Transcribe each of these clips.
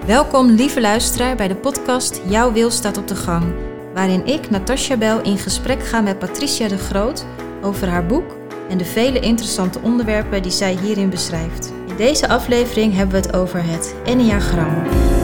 Welkom lieve luisteraar bij de podcast Jouw Wil staat op de gang, waarin ik, Natasja Bel, in gesprek ga met Patricia de Groot over haar boek en de vele interessante onderwerpen die zij hierin beschrijft. In deze aflevering hebben we het over het Enneagram.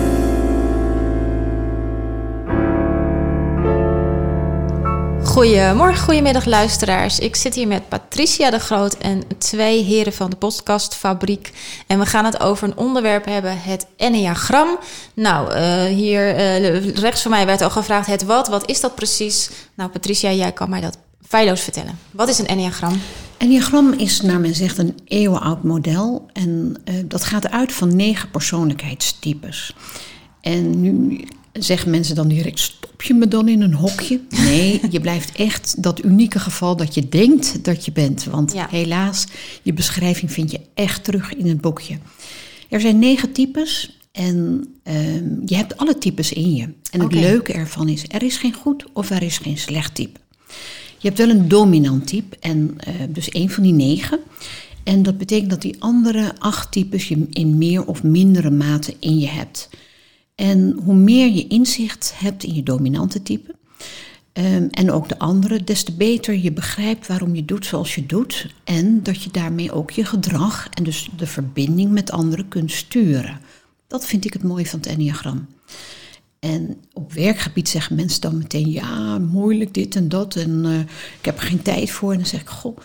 Goedemorgen, goedemiddag luisteraars. Ik zit hier met Patricia de Groot en 2 heren van de podcastfabriek. En we gaan het over een onderwerp hebben, het Enneagram. Nou, hier rechts van mij werd al gevraagd, het wat is dat precies? Nou Patricia, jij kan mij dat feilloos vertellen. Wat is een Enneagram? Enneagram is, naar men zegt, een eeuwenoud model. En dat gaat uit van 9 persoonlijkheidstypes. En nu zeggen mensen dan direct, stop je me dan in een hokje? Nee, je blijft echt dat unieke geval dat je denkt dat je bent. Want helaas, je beschrijving vind je echt terug in het boekje. Er zijn 9 types en je hebt alle types in je. En het leuke ervan is, er is geen goed of er is geen slecht type. Je hebt wel een dominant type, en dus 1 van die 9. En dat betekent dat die andere 8 types je in meer of mindere mate in je hebt. En hoe meer je inzicht hebt in je dominante type, en ook de andere, des te beter je begrijpt waarom je doet zoals je doet. En dat je daarmee ook je gedrag en dus de verbinding met anderen kunt sturen. Dat vind ik het mooie van het Enneagram. En op werkgebied zeggen mensen dan meteen, ja, moeilijk dit en dat. En ik heb er geen tijd voor. En dan zeg ik, goh,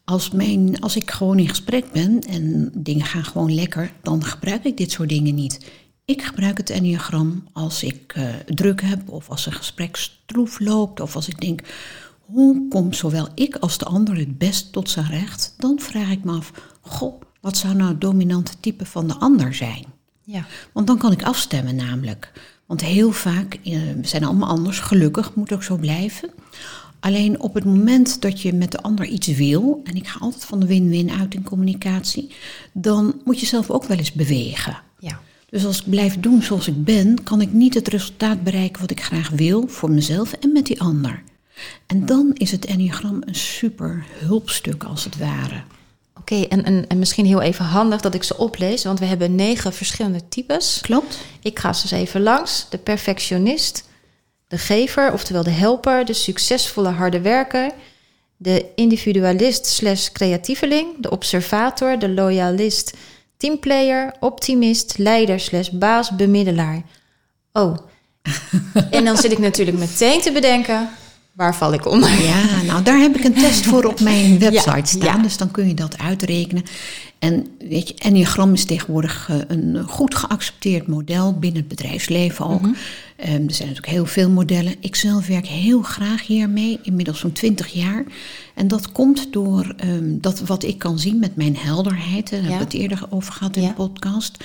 als ik gewoon in gesprek ben en dingen gaan gewoon lekker, dan gebruik ik dit soort dingen niet. Ik gebruik het Enneagram als ik druk heb of als een gesprek stroef loopt. Of als ik denk, hoe komt zowel ik als de ander het best tot zijn recht? Dan vraag ik me af, goh, wat zou nou het dominante type van de ander zijn? Ja. Want dan kan ik afstemmen namelijk. Want heel vaak, we zijn allemaal anders, gelukkig, moet ook zo blijven. Alleen op het moment dat je met de ander iets wil, en ik ga altijd van de win-win uit in communicatie, dan moet je zelf ook wel eens bewegen. Ja. Dus als ik blijf doen zoals ik ben, kan ik niet het resultaat bereiken wat ik graag wil voor mezelf en met die ander. En dan is het Enneagram een super hulpstuk als het ware. Oké, en misschien heel even handig dat ik ze oplees, want we hebben 9 verschillende types. Klopt. Ik ga ze eens even langs. De perfectionist, de gever, oftewel de helper, de succesvolle harde werker, de individualist/creatieveling, de observator, de loyalist, teamplayer, optimist, leider /baas, bemiddelaar. Oh, en dan zit ik natuurlijk meteen te bedenken, waar val ik onder? Ja, nou daar heb ik een test voor op mijn website staan, dus dan kun je dat uitrekenen. En weet je, Enneagram is tegenwoordig een goed geaccepteerd model binnen het bedrijfsleven ook. Mm-hmm. Er zijn natuurlijk heel veel modellen. Ik zelf werk heel graag hiermee, inmiddels zo'n 20 jaar. En dat komt door dat wat ik kan zien met mijn helderheid. Daar hebben we het eerder over gehad in de podcast.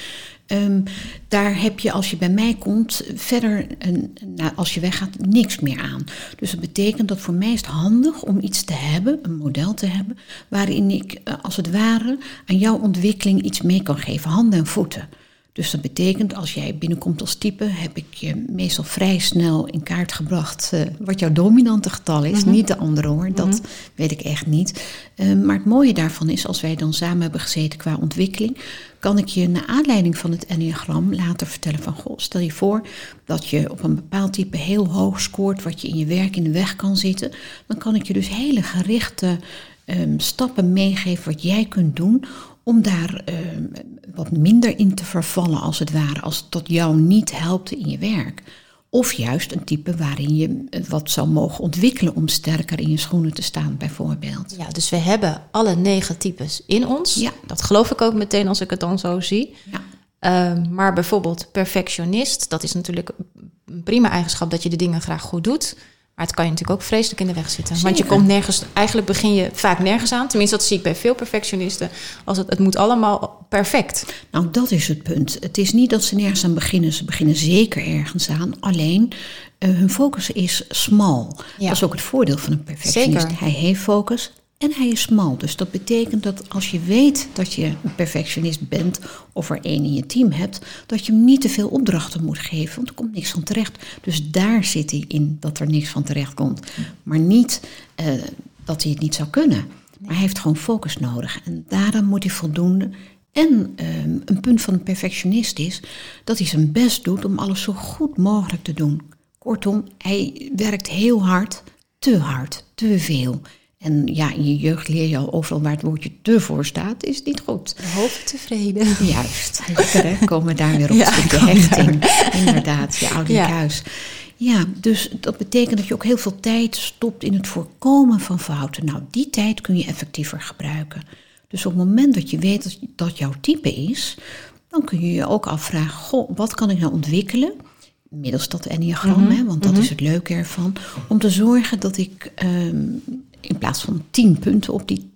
Daar heb je, als je bij mij komt, verder, als je weggaat, niks meer aan. Dus dat betekent dat voor mij is het handig om iets te hebben, een model te hebben, waarin ik als het ware aan jouw ontwikkeling iets mee kan geven, handen en voeten. Dus dat betekent, als jij binnenkomt als type, heb ik je meestal vrij snel in kaart gebracht wat jouw dominante getal is. Mm-hmm. Niet de andere hoor, dat weet ik echt niet. Maar het mooie daarvan is, als wij dan samen hebben gezeten qua ontwikkeling, kan ik je naar aanleiding van het Enneagram later vertellen van, goh, stel je voor dat je op een bepaald type heel hoog scoort, wat je in je werk in de weg kan zitten. Dan kan ik je dus hele gerichte stappen meegeven wat jij kunt doen om daar wat minder in te vervallen als het ware, als het tot jou niet helpt in je werk. Of juist een type waarin je wat zou mogen ontwikkelen om sterker in je schoenen te staan, bijvoorbeeld. Ja, dus we hebben alle 9 types in ons. Ja. Dat geloof ik ook meteen als ik het dan zo zie. Ja. Maar bijvoorbeeld perfectionist, dat is natuurlijk een prima eigenschap dat je de dingen graag goed doet. Maar het kan je natuurlijk ook vreselijk in de weg zitten. Zeker. Want je komt nergens, eigenlijk begin je vaak nergens aan. Tenminste, dat zie ik bij veel perfectionisten. Als het moet allemaal perfect. Nou, dat is het punt. Het is niet dat ze nergens aan beginnen. Ze beginnen zeker ergens aan. Alleen, hun focus is smal. Ja. Dat is ook het voordeel van een perfectionist. Zeker. Hij heeft focus en hij is smal. Dus dat betekent dat als je weet dat je een perfectionist bent of er één in je team hebt, dat je hem niet te veel opdrachten moet geven, want er komt niks van terecht. Dus daar zit hij in, dat er niks van terecht komt. Maar niet dat hij het niet zou kunnen. Maar hij heeft gewoon focus nodig. En daarom moet hij voldoende En een punt van een perfectionist is dat hij zijn best doet om alles zo goed mogelijk te doen. Kortom, hij werkt heel hard, te veel. En ja, in je jeugd leer je al overal waar het woordje te voor staat, is niet goed. De hoofd tevreden. Juist, lekker hè, komen we daar weer op de hechting. Inderdaad, je ouderlijk huis. Ja, dus dat betekent dat je ook heel veel tijd stopt in het voorkomen van fouten. Nou, die tijd kun je effectiever gebruiken. Dus op het moment dat je weet dat jouw type is, dan kun je je ook afvragen, goh, wat kan ik nou ontwikkelen? Middels dat enneagram, hè, want dat is het leuke ervan. Om te zorgen dat ik in plaats van 10 punten op die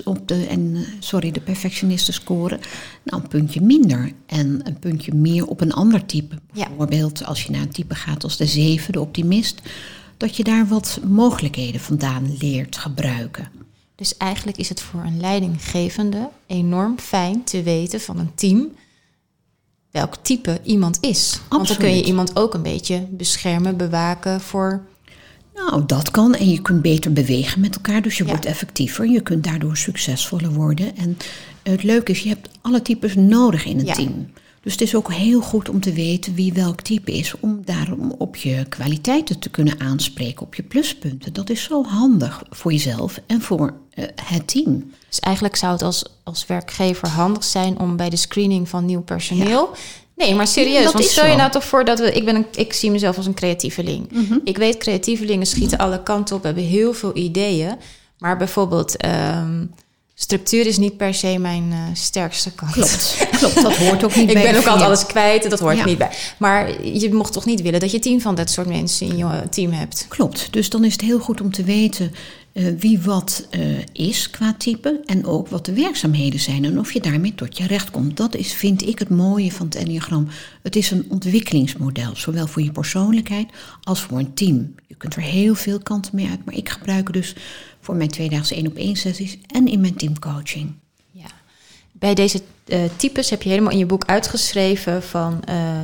de perfectionisten scoren, nou een puntje minder en een puntje meer op een ander type. Bijvoorbeeld als je naar een type gaat als de 7, de optimist, dat je daar wat mogelijkheden vandaan leert gebruiken. Dus eigenlijk is het voor een leidinggevende enorm fijn te weten van een team welk type iemand is. Absoluut. Want dan kun je iemand ook een beetje beschermen, bewaken voor... Nou, dat kan. En je kunt beter bewegen met elkaar. Dus je wordt effectiever. Je kunt daardoor succesvoller worden. En het leuke is, je hebt alle types nodig in een team. Dus het is ook heel goed om te weten wie welk type is. Om daarom op je kwaliteiten te kunnen aanspreken. Op je pluspunten. Dat is zo handig voor jezelf en voor het team. Dus eigenlijk zou het als werkgever handig zijn om bij de screening van nieuw personeel... Nee, maar serieus, want stel je nou toch voor dat ik zie mezelf als een creatieveling. Ik weet, creatievelingen schieten alle kanten op, hebben heel veel ideeën. Maar bijvoorbeeld, structuur is niet per se mijn sterkste kant. Klopt, dat hoort ook niet bij. Ik ben ook altijd alles kwijt, dat hoort niet bij. Maar je mocht toch niet willen dat je 10 van dat soort mensen in je team hebt? Klopt, dus dan is het heel goed om te weten wie wat is qua type en ook wat de werkzaamheden zijn en of je daarmee tot je recht komt. Dat is, vind ik, het mooie van het enneagram. Het is een ontwikkelingsmodel, zowel voor je persoonlijkheid als voor een team. Je kunt er heel veel kanten mee uit, maar ik gebruik het dus voor mijn 2-daagse 1-op-1 sessies en in mijn teamcoaching. Ja. Bij deze types heb je helemaal in je boek uitgeschreven van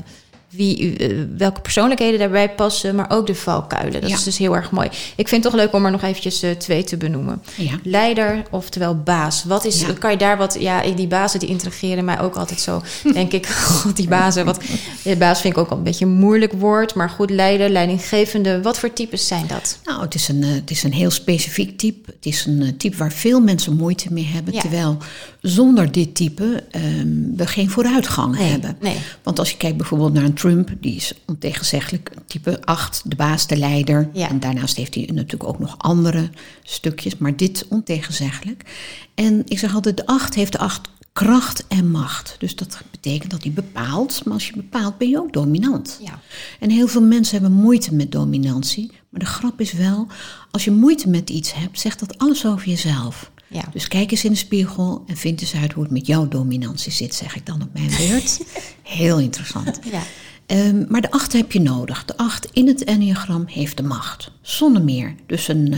welke persoonlijkheden daarbij passen, maar ook de valkuilen. Dat is dus heel erg mooi. Ik vind het toch leuk om er nog eventjes 2 te benoemen. Ja. Leider, oftewel baas. Wat is, kan je daar wat... Ja, die bazen die intrigeren mij ook altijd zo. Denk ik, god, die bazen. Baas vind ik ook al een beetje een moeilijk woord. Maar goed, leider, leidinggevende. Wat voor types zijn dat? Nou, het is een heel specifiek type. Het is een type waar veel mensen moeite mee hebben. Ja. Terwijl zonder dit type we geen vooruitgang hebben. Nee. Want als je kijkt bijvoorbeeld naar een Trump, die is ontegenzeggelijk type 8, de baas, de leider. Ja. En daarnaast heeft hij natuurlijk ook nog andere stukjes, maar dit ontegenzeggelijk. En ik zeg altijd, de 8 heeft de 8 kracht en macht. Dus dat betekent dat hij bepaalt, maar als je bepaalt ben je ook dominant. Ja. En heel veel mensen hebben moeite met dominantie. Maar de grap is wel, als je moeite met iets hebt, zegt dat alles over jezelf. Ja. Dus kijk eens in de spiegel en vind eens uit hoe het met jouw dominantie zit, zeg ik dan op mijn beurt. Heel interessant. Ja. Maar de 8 heb je nodig. De 8 in het enneagram heeft de macht. Zonder meer. Dus een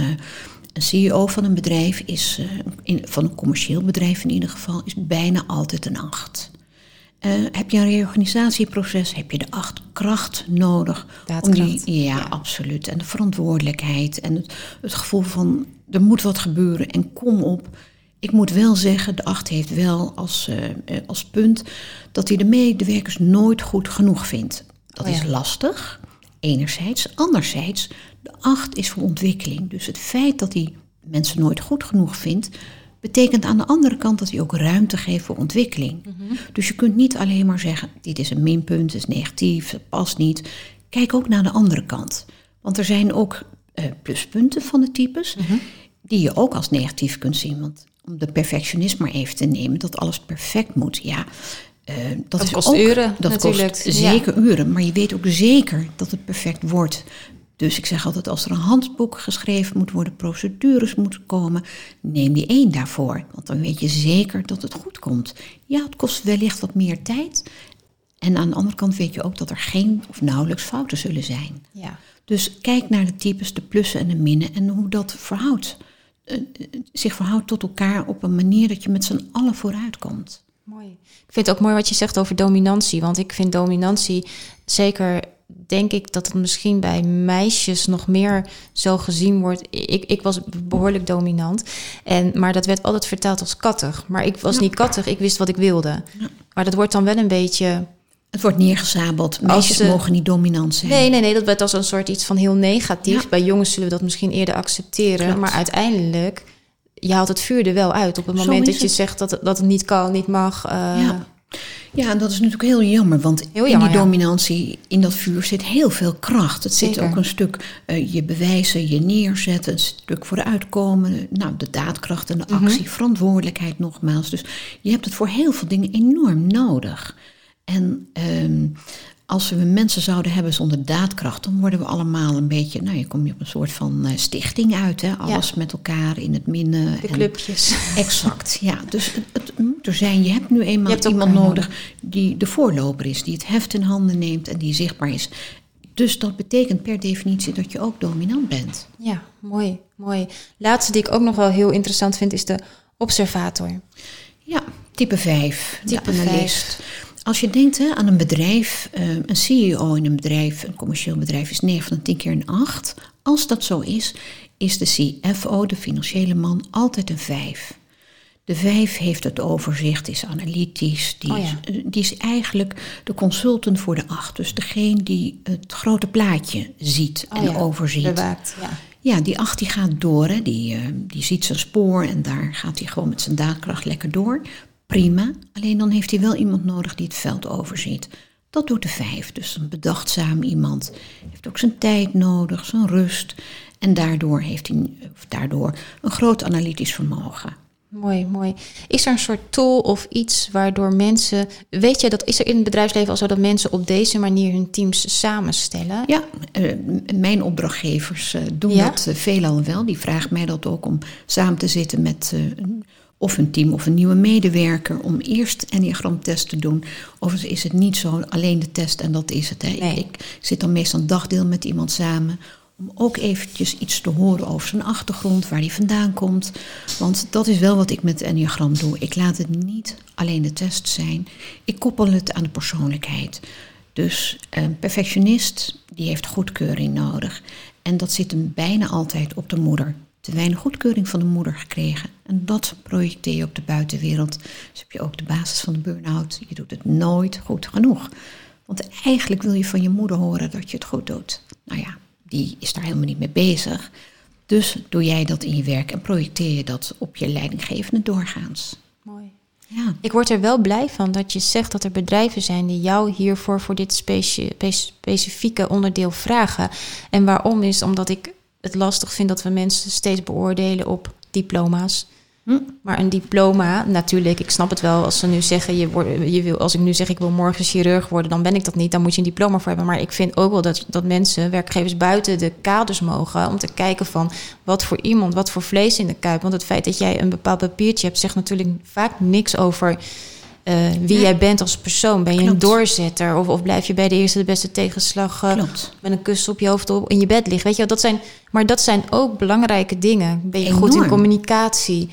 CEO van een bedrijf is, van een commercieel bedrijf in ieder geval, is bijna altijd een 8. Heb je een reorganisatieproces, heb je de 8 kracht nodig. Daadkracht. Ja, absoluut. En de verantwoordelijkheid en het gevoel van er moet wat gebeuren en kom op. Ik moet wel zeggen, de 8 heeft wel als punt dat hij de medewerkers nooit goed genoeg vindt. Dat is lastig, enerzijds. Anderzijds, de 8 is voor ontwikkeling. Dus het feit dat hij mensen nooit goed genoeg vindt, betekent aan de andere kant dat hij ook ruimte geeft voor ontwikkeling. Mm-hmm. Dus je kunt niet alleen maar zeggen, dit is een minpunt, het is negatief, het past niet. Kijk ook naar de andere kant. Want er zijn ook pluspunten van de types, die je ook als negatief kunt zien. Want om de perfectionist maar even te nemen, dat alles perfect moet, dat kost uren. Dat natuurlijk. Kost zeker uren, maar je weet ook zeker dat het perfect wordt. Dus ik zeg altijd, als er een handboek geschreven moet worden, procedures moeten komen, neem die 1 daarvoor. Want dan weet je zeker dat het goed komt. Ja, het kost wellicht wat meer tijd. En aan de andere kant weet je ook dat er geen of nauwelijks fouten zullen zijn. Ja. Dus kijk naar de types, de plussen en de minnen en hoe dat zich verhoudt tot elkaar op een manier dat je met z'n allen vooruit komt. Mooi. Ik vind het ook mooi wat je zegt over dominantie. Want ik vind dominantie zeker denk ik dat het misschien bij meisjes nog meer zo gezien wordt. Ik was behoorlijk dominant. Maar dat werd altijd vertaald als kattig. Maar ik was niet kattig, ik wist wat ik wilde. Ja. Maar dat wordt dan wel een beetje... Het wordt neergezabeld. Meisjes mogen niet dominant zijn. Nee, dat werd als een soort iets van heel negatief. Ja. Bij jongens zullen we dat misschien eerder accepteren. Klopt. Maar uiteindelijk, je haalt het vuur er wel uit. Op het moment dat je zegt dat het niet kan, niet mag... Ja, en dat is natuurlijk heel jammer, want in die dominantie, in dat vuur zit heel veel kracht. Het zit ook een stuk je bewijzen, je neerzetten, een stuk vooruitkomen. Nou, de daadkracht en de actie, verantwoordelijkheid nogmaals. Dus je hebt het voor heel veel dingen enorm nodig. En als we mensen zouden hebben zonder daadkracht, dan worden we allemaal een beetje, nou, je komt op een soort van stichting uit, hè? Alles met elkaar in het midden. De clubjes. Exact, ja. Dus het moet er zijn. Je hebt nu eenmaal iemand nodig die de voorloper is, die het heft in handen neemt en die zichtbaar is. Dus dat betekent per definitie dat je ook dominant bent. Ja, mooi. Laatste die ik ook nog wel heel interessant vind is de observator. Ja, type 5, de analist. Als je denkt aan een bedrijf, een CEO in een bedrijf, een commercieel bedrijf is 9 van de 10 keer een 8. Als dat zo is de CFO, de financiële man, altijd een 5. De 5 heeft het overzicht, is analytisch, die is eigenlijk de consultant voor de 8. Dus degene die het grote plaatje ziet en overziet. Bewaakt, Ja, die 8 die gaat door, hè. Die ziet zijn spoor en daar gaat hij gewoon met zijn daadkracht lekker door. Prima, alleen dan heeft hij wel iemand nodig die het veld overziet. Dat doet de 5, dus een bedachtzaam iemand. Heeft ook zijn tijd nodig, zijn rust. En daardoor heeft hij een groot analytisch vermogen. Mooi. Is er een soort tool of iets waardoor mensen... Weet je, is er in het bedrijfsleven al zo dat mensen op deze manier hun teams samenstellen? Ja, mijn opdrachtgevers doen dat veelal wel. Die vragen mij dat ook om samen te zitten met... of een team of een nieuwe medewerker om eerst enneagramtest te doen. Of is het niet zo alleen de test en dat is het. Hè? Nee. Ik zit dan meestal een dagdeel met iemand samen om ook eventjes iets te horen over zijn achtergrond, waar hij vandaan komt. Want dat is wel wat ik met het enneagram doe. Ik laat het niet alleen de test zijn. Ik koppel het aan de persoonlijkheid. Dus een perfectionist, die heeft goedkeuring nodig. En dat zit hem bijna altijd op de moeder. Te weinig goedkeuring van de moeder gekregen. En dat projecteer je op de buitenwereld. Dus heb je ook de basis van de burn-out. Je doet het nooit goed genoeg. Want eigenlijk wil je van je moeder horen dat je het goed doet. Nou ja, die is daar helemaal niet mee bezig. Dus doe jij dat in je werk en projecteer je dat op je leidinggevende doorgaans. Mooi. Ja. Ik word er wel blij van dat je zegt dat er bedrijven zijn die jou hiervoor voor dit specifieke onderdeel vragen. En waarom is omdat ik het lastig vind dat we mensen steeds beoordelen op diploma's. Maar een diploma, natuurlijk, ik snap het wel als ze nu zeggen, als ik nu zeg ik wil morgen chirurg worden, dan ben ik dat niet, dan moet je een diploma voor hebben. Maar ik vind ook wel dat mensen, werkgevers buiten de kaders mogen om te kijken van wat voor iemand, wat voor vlees in de kuip. Want het feit dat jij een bepaald papiertje hebt, zegt natuurlijk vaak niks over wie jij bent als persoon. Ben je een doorzetter of blijf je bij de eerste de beste tegenslag met een kus op je hoofd in je bed liggen? Weet je, dat zijn ook belangrijke dingen. Ben je goed in communicatie?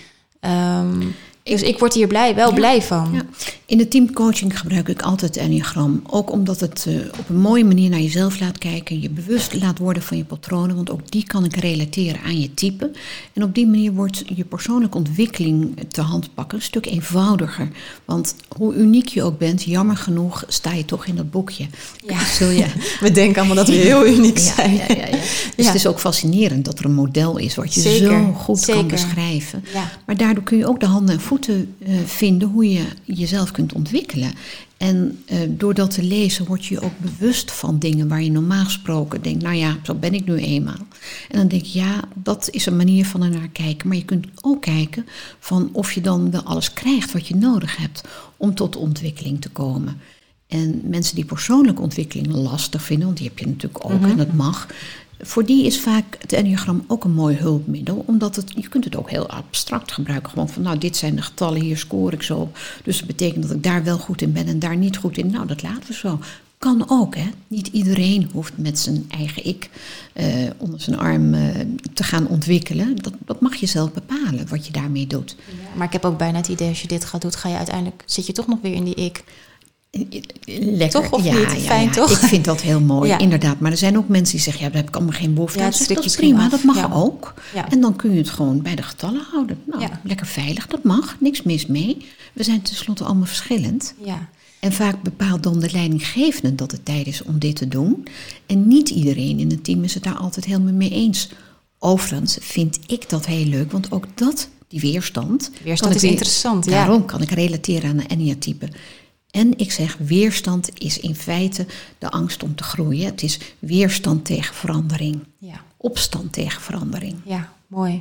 Dus ik word hier blij van. Ja. In de teamcoaching gebruik ik altijd het enneagram. Ook omdat het op een mooie manier naar jezelf laat kijken. Je bewust laat worden van je patronen. Want ook die kan ik relateren aan je type. En op die manier wordt je persoonlijke ontwikkeling te handpakken een stuk eenvoudiger. Want hoe uniek je ook bent, jammer genoeg sta je toch in dat boekje. Ja, we denken allemaal dat we heel uniek zijn. Ja. Dus het is ook fascinerend dat er een model is wat je zo goed kan beschrijven. Ja. Maar daardoor kun je ook de handen en voeten vinden hoe je jezelf kunt ontwikkelen. En door dat te lezen word je ook bewust van dingen waar je normaal gesproken denkt, nou ja, zo ben ik nu eenmaal. En dan denk ik, ja, dat is een manier van ernaar kijken. Maar je kunt ook kijken van of je dan wel alles krijgt wat je nodig hebt om tot ontwikkeling te komen. En mensen die persoonlijke ontwikkeling lastig vinden, want die heb je natuurlijk ook en dat mag. Voor die is vaak het enneagram ook een mooi hulpmiddel. Omdat je kunt het ook heel abstract gebruiken. Gewoon van, nou, dit zijn de getallen, hier scoor ik zo op. Dus dat betekent dat ik daar wel goed in ben en daar niet goed in. Nou, dat laten we zo. Kan ook, hè. Niet iedereen hoeft met zijn eigen ik onder zijn arm te gaan ontwikkelen. Dat mag je zelf bepalen, wat je daarmee doet. Ja, maar ik heb ook bijna het idee, als je dit gaat doen, zit je toch nog weer in die ik. Lekker. Toch of niet? Fijn toch? Ik vind dat heel mooi, inderdaad. Maar er zijn ook mensen die zeggen, daar heb ik allemaal geen behoefte aan. Dat is prima, dat mag ook. Ja. En dan kun je het gewoon bij de getallen houden. Nou, lekker veilig, dat mag. Niks mis mee. We zijn tenslotte allemaal verschillend. Ja. En vaak bepaalt dan de leidinggevende dat het tijd is om dit te doen. En niet iedereen in het team is het daar altijd helemaal mee eens. Overigens vind ik dat heel leuk, want ook die weerstand... Weerstand is interessant, Daarom kan ik relateren aan de Enia-type. En ik zeg, weerstand is in feite de angst om te groeien. Het is weerstand tegen verandering. Ja. Opstand tegen verandering. Ja, mooi.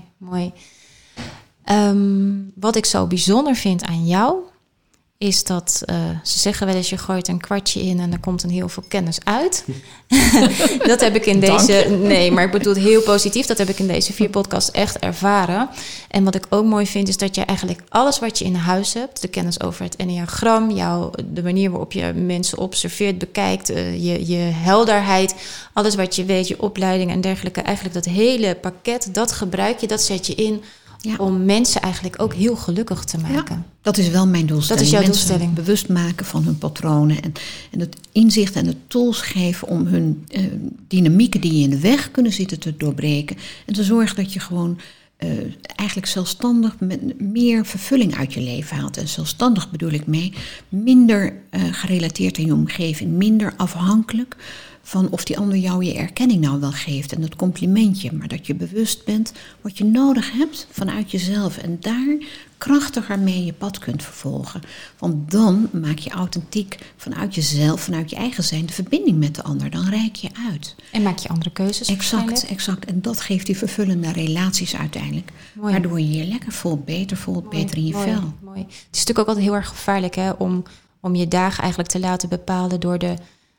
Wat ik zo bijzonder vind aan jou... is dat, ze zeggen wel eens, je gooit een kwartje in en er komt een heel veel kennis uit. Dat heb ik in deze... Nee, maar ik bedoel het heel positief. Dat heb ik in deze 4 podcasts echt ervaren. En wat ik ook mooi vind, is dat je eigenlijk alles wat je in huis hebt... de kennis over het enneagram, de manier waarop je mensen observeert, bekijkt... je helderheid, alles wat je weet, je opleiding en dergelijke... eigenlijk dat hele pakket, dat gebruik je, dat zet je in... Ja. Om mensen eigenlijk ook heel gelukkig te maken. Ja, dat is wel mijn doelstelling. Dat is jouw doelstelling. Mensen bewust maken van hun patronen. En het inzicht en de tools geven om hun dynamieken die in de weg kunnen zitten te doorbreken. En te zorgen dat je gewoon eigenlijk zelfstandig met meer vervulling uit je leven haalt. En zelfstandig bedoel ik mee minder gerelateerd aan je omgeving. Minder afhankelijk van of die ander jou je erkenning nou wel geeft en het complimentje. Maar dat je bewust bent wat je nodig hebt vanuit jezelf. En daar krachtiger mee je pad kunt vervolgen. Want dan maak je authentiek vanuit jezelf, vanuit je eigen zijn, de verbinding met de ander. Dan reik je uit. En maak je andere keuzes. Exact. En dat geeft die vervullende relaties uiteindelijk. Mooi. Waardoor je je lekker voelt, beter in je vel. Mooi. Het is natuurlijk ook altijd heel erg gevaarlijk om je dagen eigenlijk te laten bepalen door de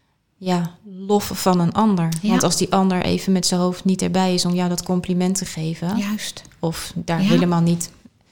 lof van een ander. Ja. Want als die ander even met zijn hoofd niet erbij is om jou dat compliment te geven. Juist. Of daar helemaal niet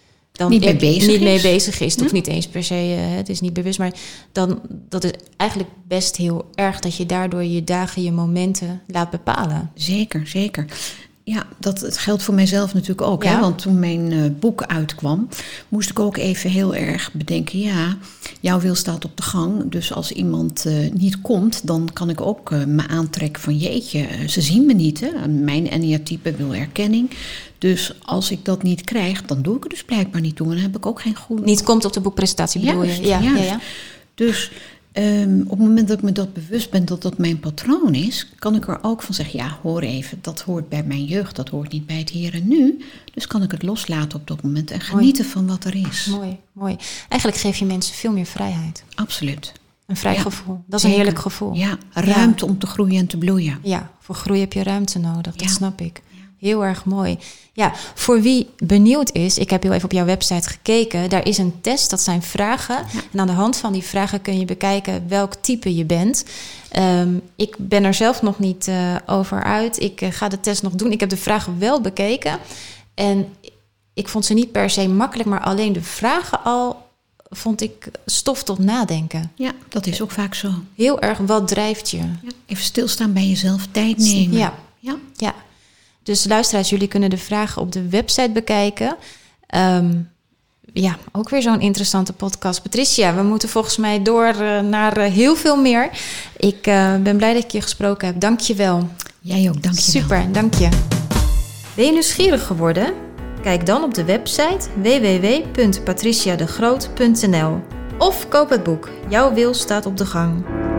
mee bezig is. Of niet eens per se, het is niet bewust. Maar dan dat is eigenlijk best heel erg dat je daardoor je dagen, je momenten laat bepalen. Zeker. Ja, het geldt voor mijzelf natuurlijk ook. Ja. Hè? Want toen mijn boek uitkwam, moest ik ook even heel erg bedenken... ja, jouw wil staat op de gang. Dus als iemand niet komt, dan kan ik ook me aantrekken van... jeetje, ze zien me niet. Hè? Mijn Enia-type wil erkenning. Dus als ik dat niet krijg, dan doe ik het dus blijkbaar niet toe. En dan heb ik ook geen goed... Niet komt op de boekpresentatie, bedoel je? Ja. Dus... op het moment dat ik me dat bewust ben dat dat mijn patroon is... kan ik er ook van zeggen, ja, hoor even, dat hoort bij mijn jeugd... dat hoort niet bij het hier en nu. Dus kan ik het loslaten op dat moment en genieten van wat er is. Mooi. Eigenlijk geef je mensen veel meer vrijheid. Absoluut. Een vrij gevoel. Dat is een heerlijk gevoel. Ja, ruimte om te groeien en te bloeien. Ja, voor groei heb je ruimte nodig, dat snap ik. Heel erg mooi. Ja, voor wie benieuwd is, ik heb heel even op jouw website gekeken. Daar is een test, dat zijn vragen. Ja. En aan de hand van die vragen kun je bekijken welk type je bent. Ik ben er zelf nog niet over uit. Ik ga de test nog doen. Ik heb de vragen wel bekeken. En ik vond ze niet per se makkelijk, maar alleen de vragen al vond ik stof tot nadenken. Ja, dat is ook vaak zo. Heel erg, wat drijft je? Ja, even stilstaan bij jezelf, tijd nemen. Ja. Dus luisteraars, jullie kunnen de vragen op de website bekijken. Ook weer zo'n interessante podcast. Patricia, we moeten volgens mij door naar heel veel meer. Ik ben blij dat ik je gesproken heb. Dank je wel. Jij ook, dank je wel. Super, dank je. Ben je nieuwsgierig geworden? Kijk dan op de website www.patriciadegroot.nl of koop het boek Jouw wil staat op de gang.